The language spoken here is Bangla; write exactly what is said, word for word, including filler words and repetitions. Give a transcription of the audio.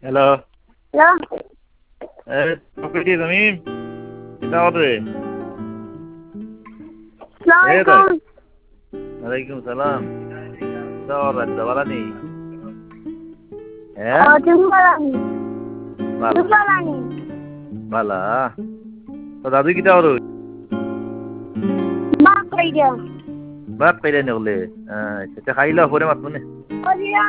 হ্যালো হ্যালো এই কি তুমি কিতা করে এ তাই সালামালাইকুম ওয়ালাইকুম সালাম কিতা করে দাবালানি ও হ্যাঁ তুমি বলানি ভালো তুমি বলানি ভালা তো দাদু কিতা করে বাপ কই গেল ভাত খাইলে নগলে আচ্ছা খাইলা পরে মাত মনে ওদিরা